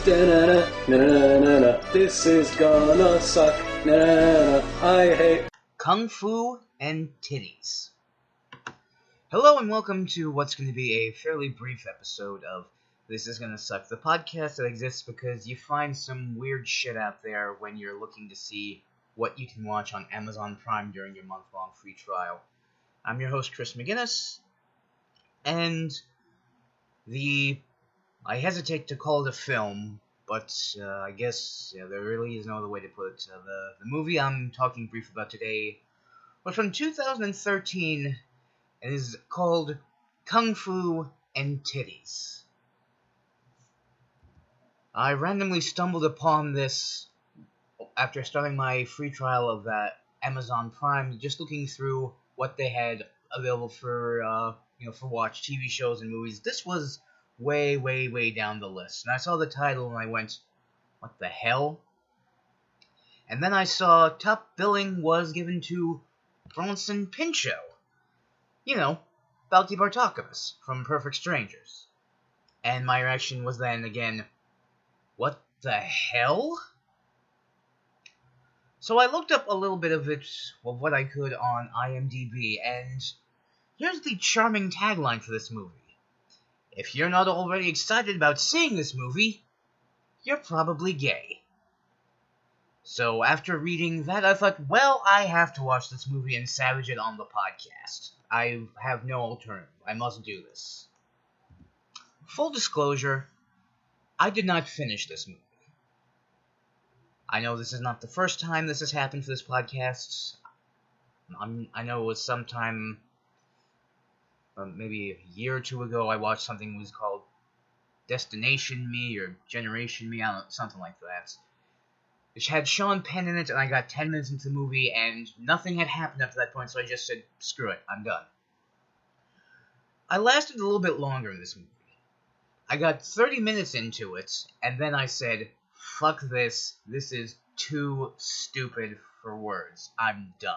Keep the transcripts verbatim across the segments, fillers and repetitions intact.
Da-na-na, na-na-na-na. This is gonna suck. Na-na-na. I hate Kung Fu and Titties. Hello and welcome to what's going to be a fairly brief episode of This Is Gonna Suck, the podcast that exists because you find some weird shit out there when you're looking to see what you can watch on Amazon Prime during your month-long free trial. I'm your host, Chris McGinnis, and the... I hesitate to call it a film, but uh, I guess yeah, there really is no other way to put it. Uh, the, the movie I'm talking briefly about today was from two thousand thirteen and is called Kung Fu and Titties. I randomly stumbled upon this after starting my free trial of that Amazon Prime, just looking through what they had available for uh, you know for watch T V shows and movies. This was way, way, way down the list, and I saw the title and I went, "What the hell?" And then I saw top billing was given to Bronson Pinchot. You know, Balti Bartokomous from Perfect Strangers. And my reaction was then again, what the hell? So I looked up a little bit of it, of what I could on IMDb, and here's the charming tagline for this movie. If you're not already excited about seeing this movie, you're probably gay. So after reading that, I thought, well, I have to watch this movie and savage it on the podcast. I have no alternative. I must do this. Full disclosure, I did not finish this movie. I know this is not the first time this has happened for this podcast. I'm, I know it was sometime, uh, maybe a year or two ago, I watched something that was called Destination Me or Generation Me, I don't know, something like that. Which had Sean Penn in it, and I got ten minutes into the movie, and nothing had happened up to that point, so I just said, screw it, I'm done. I lasted a little bit longer in this movie. I got thirty minutes into it, and then I said, fuck this, this is too stupid for words, I'm done.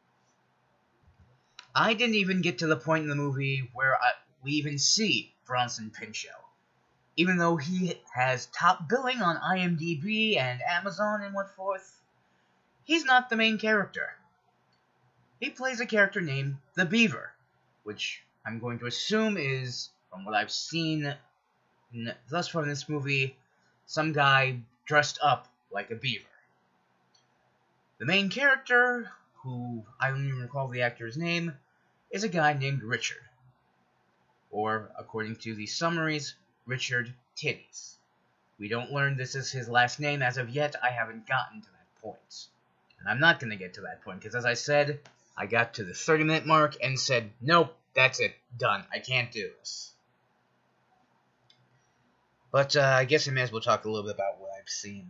I didn't even get to the point in the movie where I, we even see Bronson Pinchot. Even though he has top billing on IMDb and Amazon and what forth, he's not the main character. He plays a character named the Beaver, which I'm going to assume is, from what I've seen n- thus far in this movie, some guy dressed up like a beaver. The main character, who I don't even recall the actor's name, is a guy named Richard. Or, according to the summaries, Richard Titties. We don't learn this is his last name as of yet. I haven't gotten to that point. And I'm not going to get to that point, because as I said, I got to the thirty minute mark and said, nope, that's it, done. I can't do this. But uh, I guess I may as well talk a little bit about what I've seen.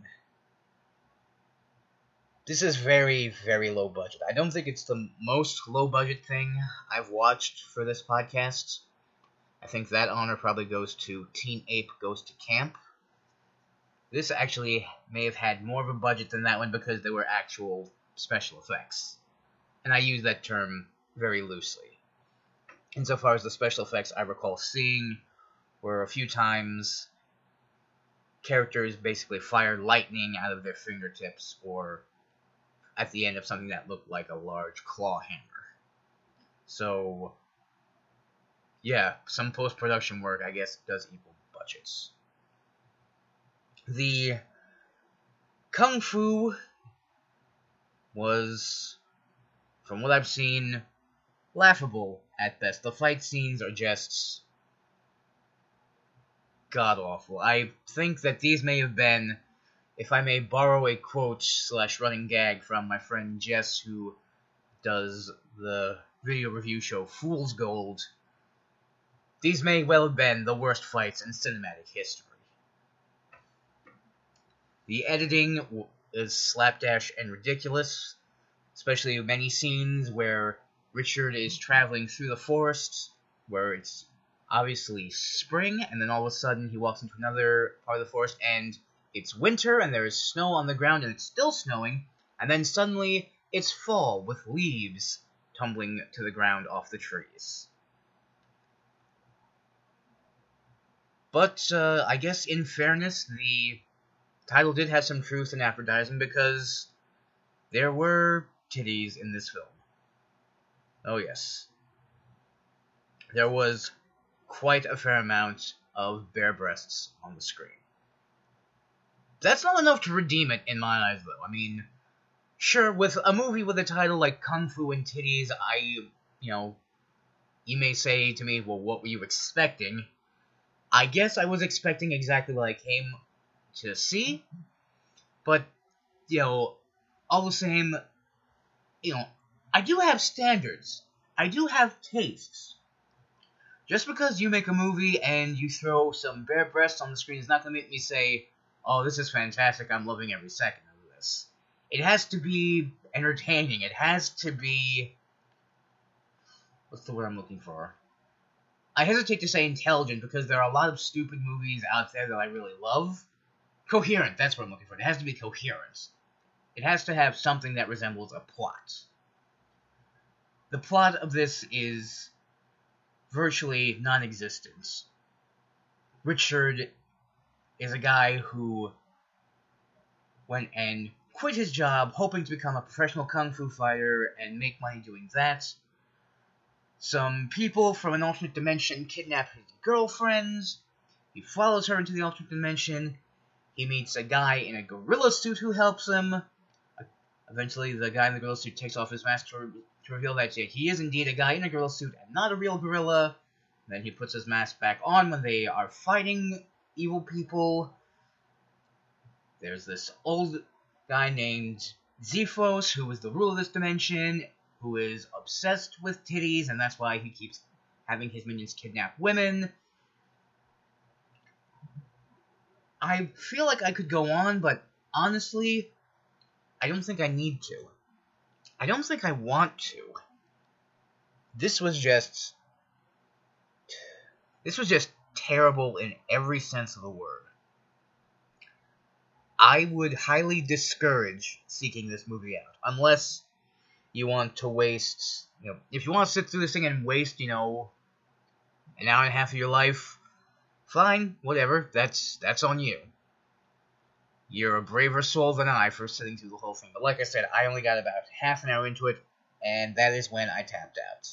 This is very, very low budget. I don't think it's the most low budget thing I've watched for this podcast. I think that honor probably goes to Teen Ape Goes to Camp. This actually may have had more of a budget than that one because there were actual special effects. And I use that term very loosely. Insofar as the special effects I recall seeing were a few times characters basically fired lightning out of their fingertips or at the end of something that looked like a large claw hammer. So yeah, some post-production work, I guess, does equal budgets. The Kung Fu was, from what I've seen, laughable at best. The fight scenes are just god-awful. I think that these may have been, if I may borrow a quote slash running gag from my friend Jess, who does the video review show Fool's Gold, these may well have been the worst fights in cinematic history. The editing is slapdash and ridiculous, especially many scenes where Richard is traveling through the forest, where it's obviously spring, and then all of a sudden he walks into another part of the forest, and it's winter, and there is snow on the ground, and it's still snowing, and then suddenly it's fall with leaves tumbling to the ground off the trees. But uh, I guess in fairness, the title did have some truth in advertising because there were titties in this film. Oh yes. There was quite a fair amount of bare breasts on the screen. That's not enough to redeem it in my eyes, though. I mean, sure, with a movie with a title like Kung Fu and Titties, I, you know, you may say to me, well, what were you expecting? I guess I was expecting exactly what I came to see, but, you know, all the same, you know, I do have standards. I do have tastes. Just because you make a movie and you throw some bare breasts on the screen is not going to make me say, oh, this is fantastic, I'm loving every second of this. It has to be entertaining. It has to be... What's the word I'm looking for? I hesitate to say intelligent because there are a lot of stupid movies out there that I really love. Coherent, that's what I'm looking for. It has to be coherent. It has to have something that resembles a plot. The plot of this is virtually non-existent. Richard is a guy who went and quit his job hoping to become a professional kung fu fighter and make money doing that. Some people from an alternate dimension kidnap his girlfriend. He follows her into the alternate dimension. He meets a guy in a gorilla suit who helps him. Eventually, the guy in the gorilla suit takes off his mask to, to reveal that he is indeed a guy in a gorilla suit and not a real gorilla. Then he puts his mask back on when they are fighting evil people. There's this old guy named Zephos, who is the ruler of this dimension, who is obsessed with titties, and that's why he keeps having his minions kidnap women. I feel like I could go on, but honestly, I don't think I need to. I don't think I want to. This was just... This was just terrible in every sense of the word. I would highly discourage seeking this movie out, unless you want to waste, you know, if you want to sit through this thing and waste, you know, an hour and a half of your life, fine, whatever, that's, that's on you. You're a braver soul than I for sitting through the whole thing, but like I said, I only got about half an hour into it, and that is when I tapped out.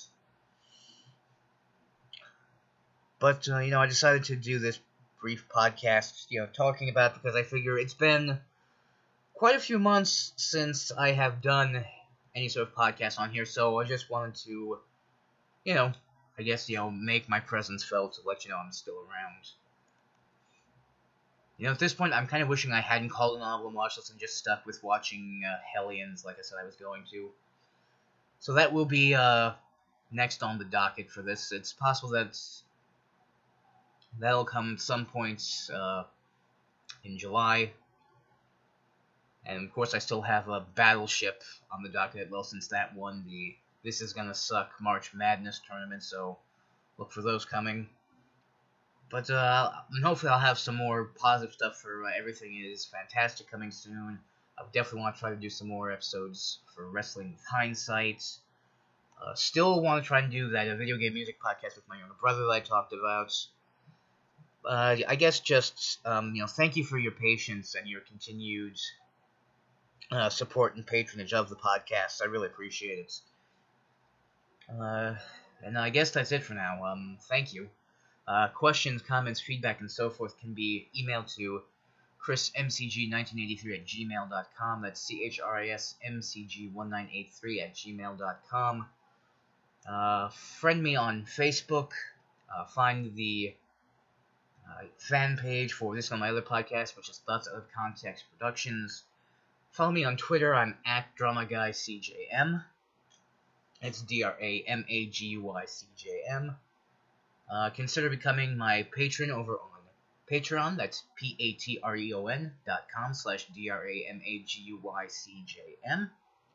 But, uh, you know, I decided to do this brief podcast, you know, talking about, because I figure it's been quite a few months since I have done any sort of podcast on here, so I just wanted to, you know, I guess, you know, make my presence felt to let you know I'm still around. You know, at this point, I'm kind of wishing I hadn't called an honorable watchlist and just stuck with watching uh, Hellions, like I said I was going to. So that will be uh, next on the docket for this. It's possible that that'll come at some point uh, in July. And of course, I still have a Battleship on the docket, well, since that won the This Is Gonna Suck March Madness tournament, so look for those coming. But uh, hopefully I'll have some more positive stuff for uh, Everything Is Fantastic coming soon. I definitely want to try to do some more episodes for Wrestling with Hindsight. Uh, still want to try and do that uh, video game music podcast with my younger brother that I talked about. Uh, I guess just, um, you know, thank you for your patience and your continued uh, support and patronage of the podcast. I really appreciate it. Uh, and I guess that's it for now. Um, thank you. Uh, questions, comments, feedback, and so forth can be emailed to chris m c g nineteen eighty-three at gmail dot com. That's C H R I S M C G nineteen eighty-three at gmail dot com. Uh, friend me on Facebook. Uh, find the uh, fan page for this on my other podcast, which is Thoughts Out of Context Productions. Follow me on Twitter. I'm at Drama Guy C J M. It's D R A M A G U Y C J M. Uh, consider becoming my patron over on Patreon. That's P-A-T-R-E-O-N dot com slash D-R-A-M-A-G-U-Y-C-J-M.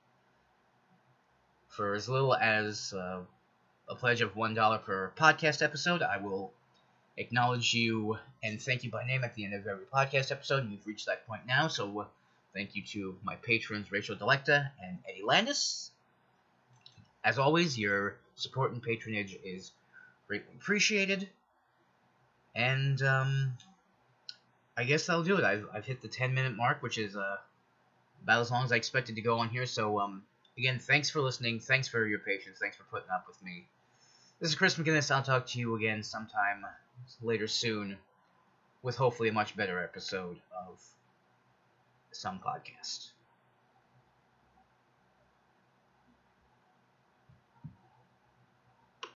For as little as uh, a pledge of one dollar per podcast episode, I will acknowledge you and thank you by name at the end of every podcast episode, and you've reached that point now, so uh, thank you to my patrons Rachel Delecta and Eddie Landis. As always, your support and patronage is greatly appreciated. And um, I guess that'll do it. I've, I've hit the ten minute mark, which is uh, about as long as I expected to go on here. So um, again, thanks for listening. Thanks for your patience. Thanks for putting up with me. This is Chris McGinnis. I'll talk to you again sometime later soon with hopefully a much better episode of some podcast.